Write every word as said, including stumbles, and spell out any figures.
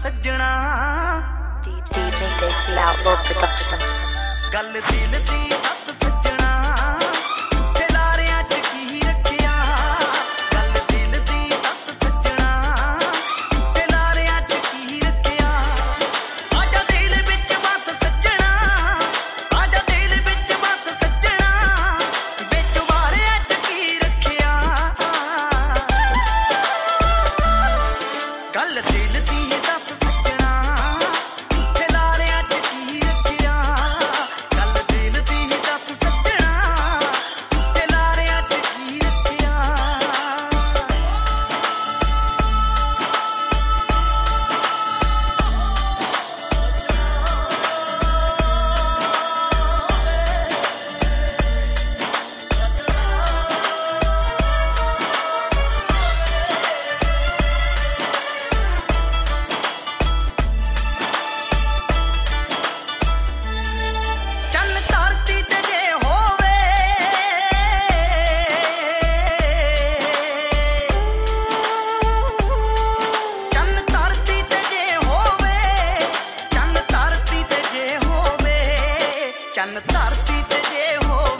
सज्जणा D J Desi Outlaw Production. गल दिल दी दस सज्जणा ते लारियां च की रखिया गल दिल दी दस सज्जणा ते लारियां च की रखिया आजा दिल विच बस सज्जणा आजा दिल विच बस सज्जणा विच वारियां च की रखिया गल दिल दी दस सज्जणा ते लारियां च की रखिया गल दिल दी दस सज्जणा ते लारियां च की रखिया चल धरती ते जे होवे चल धरती ते जे होवे चल धरती ते जे होवे चल धरती ते जे होवे